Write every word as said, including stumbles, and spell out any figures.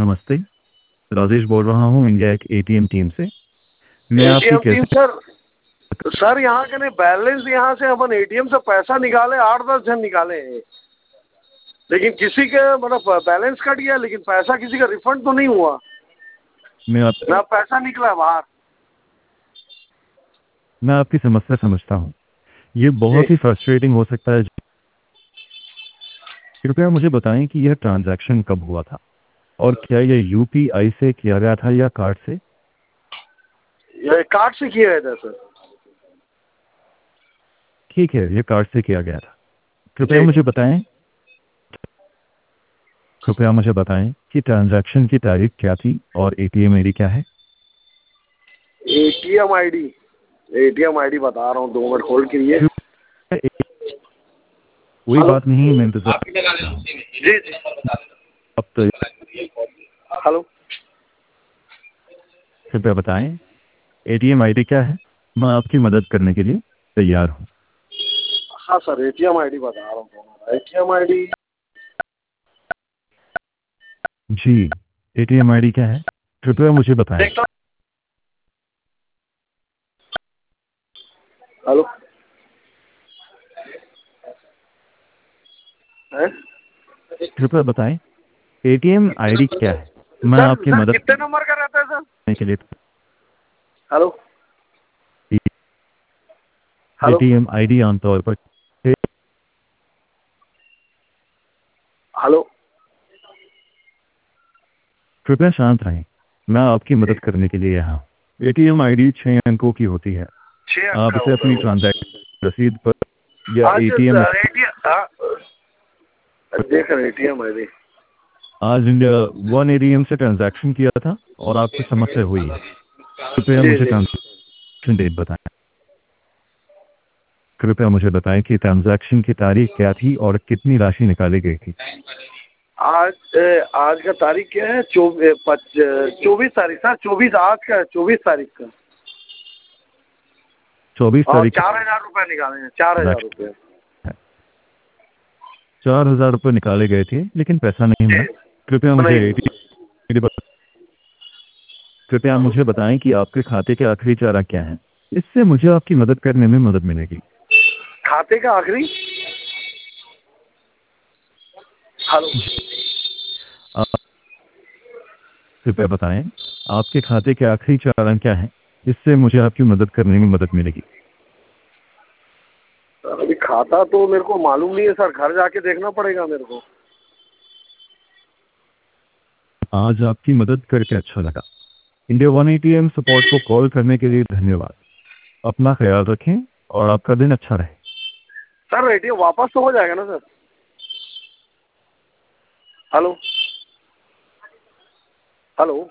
नमस्ते, राजेश बोल रहा हूँ इंडिया एक एटीएम टीम से। मैं आपकी एटीएम टीम कैसे सर सर यहाँ के नहीं बैलेंस यहाँ से अपन एटीएम से पैसा निकाले आठ दस जन निकाले हैं, लेकिन किसी के मतलब बैलेंस कट गया लेकिन पैसा किसी का रिफंड तो नहीं हुआ मैं आप ना पैसा निकला बाहर। मैं आपकी समस्या समझता हूँ। ये जी बहुत ही फ्रस्ट्रेटिंग हो सकता है। कृपया मुझे बताएं कि यह ट्रांजैक्शन कब हुआ था और क्या यह यूपीआई से किया गया था या कार्ड से? ये कार्ड से किया गया था सर। ठीक है, यह कार्ड से किया गया था। कृपया जी मुझे बताएं कृपया मुझे बताएं कि ट्रांजैक्शन की तारीख क्या थी और एटीएम आईडी क्या है? एटीएम आईडी एटीएम आईडी बता रहा हूँ, दो मिनट होल्ड करिए। कोई हेलो बात नहीं, मैं इंतजार कर रहा हूँ। जी जी अब तो हेलो कृपया बताएं एटीएम आईडी क्या है? मैं आपकी मदद करने के लिए तैयार हूँ। हाँ सर एटीएम आईडी बता रहा हूँ। एटीएम आईडी जी, एटीएम आईडी क्या है? कृपया मुझे बताएं। देखता हेलो है कृपया बताएं एटीएम आईडी क्या है? मैं सर आपकी सर मदद कितने नंबर का रहता है सर? करने के लिए हेलो हेलो एटीएम आईडी आमतौर पर हेलो कृपया शांत रहें। मैं आपकी जी मदद करने के लिए यहाँ हूँ। एटीएम आईडी छह अंकों की होती है। छः अंक आप का इसे होता अपनी है वो। ट्रांजैक्शन रसीद पर या आज एटीएम एटीएम हाँ देख रहे एटीएम आईडी आज इंडिया वन एटीएम से ट्रांजैक्शन किया था और आपको समस्या हुई है। कृपया जी मुझे जी ट्रांजैक्शन डेट बताएं। कृपया मुझे बताएं कि ट्रांजैक्शन की तारीख क्या थी और कितनी राशि निकाली गई थी। आज ए, आज का तारीख क्या है? चौबीस तारीख सर। चौबीस आज का है, चौबीस तारीख का। चौबीस और तारीख चार हजार रुपये निकाले हैं, चार हजार ट्रांजैक्शन रुपये। है। चार हजार रुपये निकाले गए थे लेकिन पैसा नहीं जी मिला। कृपया मुझे नहीं एटीएम कृपया मुझे बताएं कि आपके खाते के आखिरी चार अंक क्या हैं। इससे मुझे आपकी मदद करने में मदद मिलेगी। खाते का आखिरी हेलो आप कृपया बताएं आपके खाते के आखिरी चार अंक क्या हैं। इससे मुझे आपकी मदद करने में मदद मिलेगी। सर अभी खाता तो मेरे को मालूम नहीं है सर, घर जाके देखना पड़ेगा मेरे को। आज आपकी मदद करके अच्छा लगा। इंडिया वन एटीएम सपोर्ट को कॉल करने के लिए धन्यवाद। अपना ख्याल रखें और आपका दिन अच्छा रहे। सर एटीएम वापस तो हो जाएगा ना सर? Hello hello